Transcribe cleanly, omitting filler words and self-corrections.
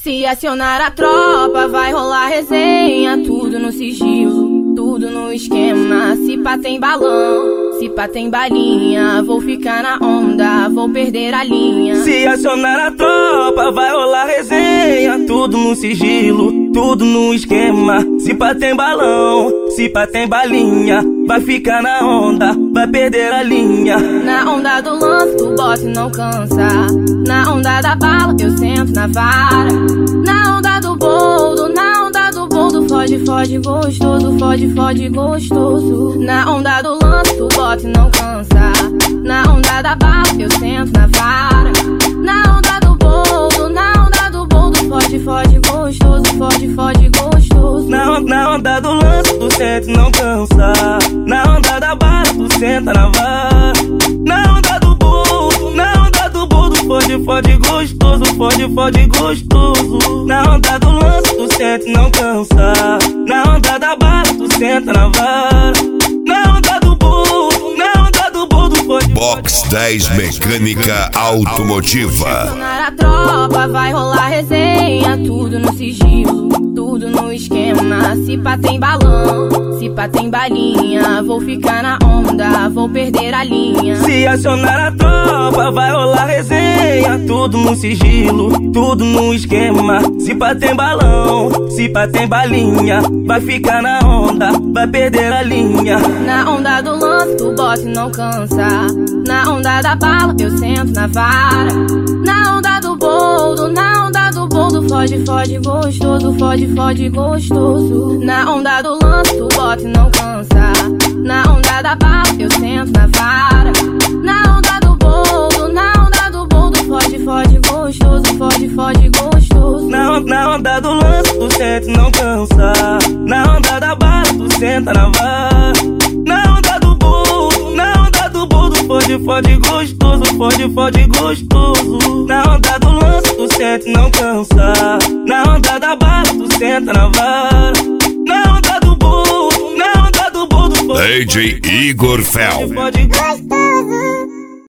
Se acionar a tropa, vai rolar resenha. Tudo no sigilo, tudo no esquema. Se pá tem balão, se pá tem balinha. Vou ficar na onda, vou perder a linha. Se acionar a tropa, vai rolar resenha. Tudo no sigilo, tudo no esquema. Se pá tem balão, se pá tem balinha. Vai ficar na onda, vai perder a linha. Na onda do lance, tu bota e não cansa. Na onda da bala, eu sento na vara. Na onda do boldo, na onda do boldo. Fode, fode gostoso, fode, fode gostoso. Na onda do lance, tu bota e não cansa. Na onda da bala, eu sento na vara. Na onda do boldo, na onda do boldo. Fode, fode gostoso, fode, fode gostoso. Na onda do lance, tu sente e não cansa. Na onda da bala, tu senta na vara. Na onda do boldo, na onda do boldo. Fode, fode gostoso, fode, fode gostoso. Na onda do lance, tu sente e não cansa. Na onda da bala, tu senta na vara. Na onda do boldo, na onda do boldo. Fode, Box 10 Mecânica Automotiva. Na tropa, vai rolar resenha. Tudo no sigilo, tudo no esquema. Se pá tem balão, se pá tem balinha. Vou ficar na onda, vou perder a linha. Se acionar a tropa, vai rolar resenha. Tudo no sigilo, tudo no esquema. Se pá tem balão, se pá tem balinha. Vai ficar na onda, vai perder a linha. Na onda do lance, tu bota e não cansa. Na onda da bala, eu sento na vara. Na onda do boldo, na onda do boldo. Fode, fode gostoso, fode, fode gostoso. Na onda do lance, tu bota e não cansa. Na onda da bala, eu sento na vara. Na onda do boldo, na onda do boldo. Fode, fode gostoso, fode, fode gostoso. Na onda do lance, tu sente e não cansa. Na onda da bala, tu senta na vara. Na onda do boldo, na onda do boldo. Fode, fode gostoso, fode, fode gostoso. Na onda do lance, tu sente e não cansa. Na onda da bala, tu senta na vara. Na onda do boldo, na onda do boldo. DJ Igor Fel. Fode, fode gostoso.